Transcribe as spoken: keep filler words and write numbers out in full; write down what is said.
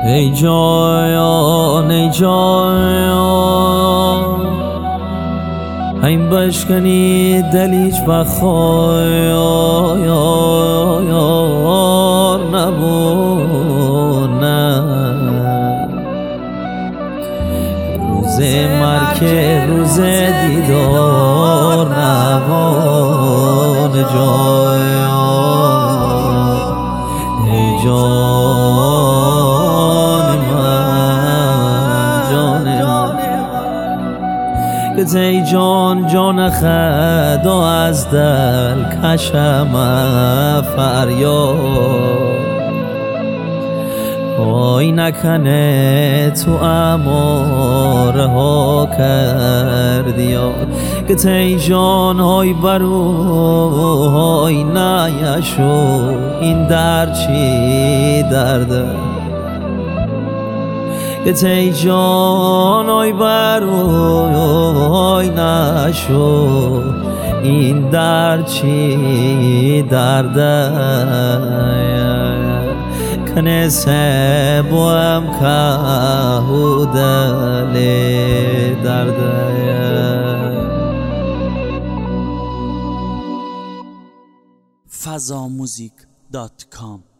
ای جایان ای جایان این بشکنی دلیج بخوایار نبونه روز مرک روز دیدار نبونه جایان ای جان من جان من که ای جان جان خدا از دل کشم فریاد وای نکنه تو اماره ها کردی که ای جان های برو های نیشو این در چی درده که ای جان های برو های نشو این در چی درده کنه سبوام که دل درده فضاموزیک دات کام